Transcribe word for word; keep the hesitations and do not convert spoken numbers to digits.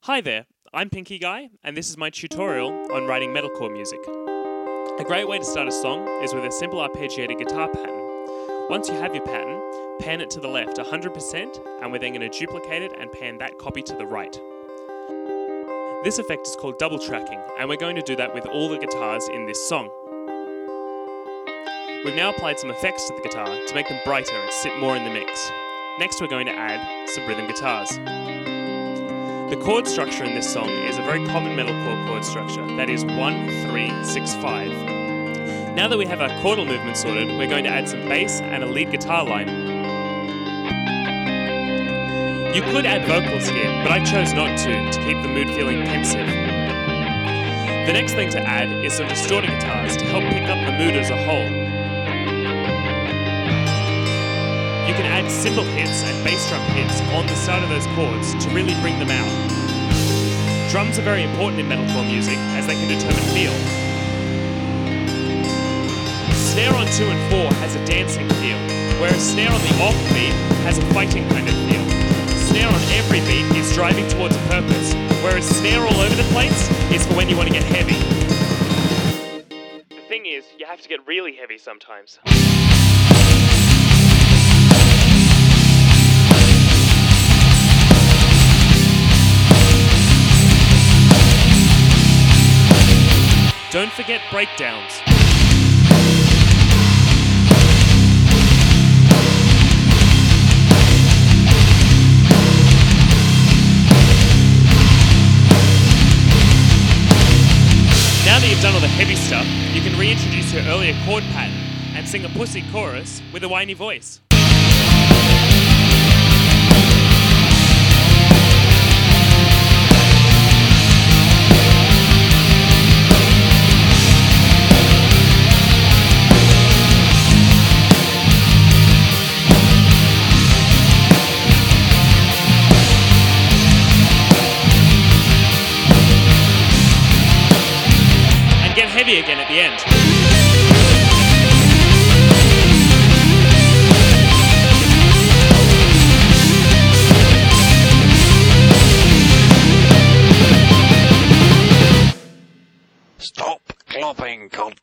Hi there, I'm Pinky Guy, and this is my tutorial on writing metalcore music. A great way to start a song is with a simple arpeggiated guitar pattern. Once you have your pattern, pan it to the left one hundred percent, and we're then going to duplicate it and pan that copy to the right. This effect is called double tracking, and we're going to do that with all the guitars in this song. We've now applied some effects to the guitar to make them brighter and sit more in the mix. Next, we're going to add some rhythm guitars. The chord structure in this song is a very common metalcore chord structure, that is one, three, six, five. Now that we have our chordal movement sorted, we're going to add some bass and a lead guitar line. You could add vocals here, but I chose not to, to keep the mood feeling pensive. The next thing to add is some distorted guitars to help pick up the mood as a whole. You can add cymbal hits and bass drum hits on the start of those chords to really bring them out. Drums are very important in metalcore music as they can determine feel. Snare on two and four has a dancing feel, whereas snare on the off beat has a fighting kind of feel. Snare on every beat is driving towards a purpose, whereas snare all over the place is for when you want to get heavy. The thing is, you have to get really heavy sometimes. Don't forget breakdowns. Now that you've done all the heavy stuff, you can reintroduce your earlier chord pattern and sing a pussy chorus with a whiny voice. Get heavy again at the end. Stop clopping, cunt.